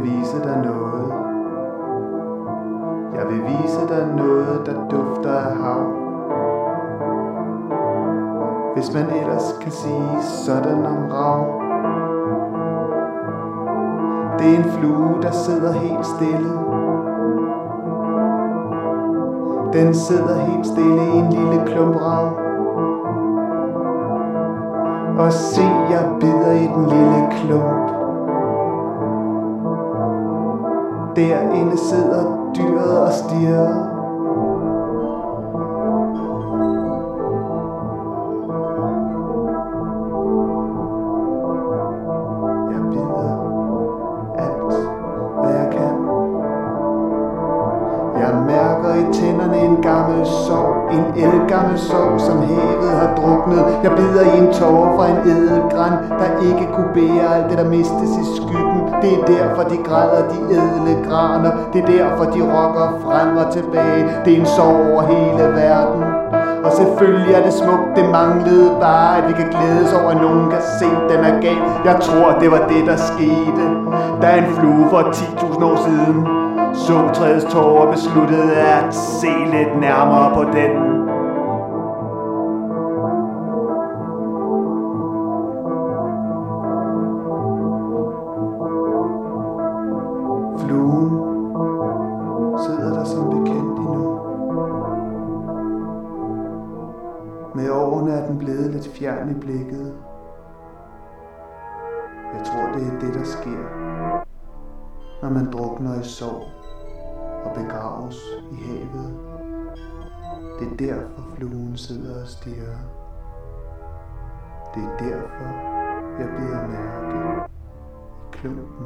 vise dig noget. Jeg vil vise dig noget, der dufter af hav. Hvis man ellers kan sige sådan om rav. Det er en flue, der sidder helt stille. Den sidder helt stille i en lille klump rav. Og se, jeg bider i den lille klump. Derinde sidder dyret og stirrer. Jeg bider alt, hvad jeg kan. Jeg mærker i tænderne en gammel sorg, en ældgammel sorg, som havet har druknet. Jeg bider i en tåre fra en ædelgran, der ikke kunne bære alt det, der mistes i skyggen. Det er derfor, de græder, de ædle graner. Det er derfor, de rokker frem og tilbage. Det er en sorg over hele verden. Og selvfølgelig er det smukt, det manglede bare, at vi kan glædes over, at nogen kan se, den er gal. Jeg tror, det var det, der skete, da en flue for 10.000 år siden så træets tårer og besluttede at se lidt nærmere på den. Fluen sidder der som bekendt endnu. Med årene er den blevet lidt fjern i blikket. Jeg tror, det er det, der sker, når man drukner i sorg og begraves i havet. Det er derfor, fluen sidder og stirrer. Det er derfor, jeg bider mærke i klumpen.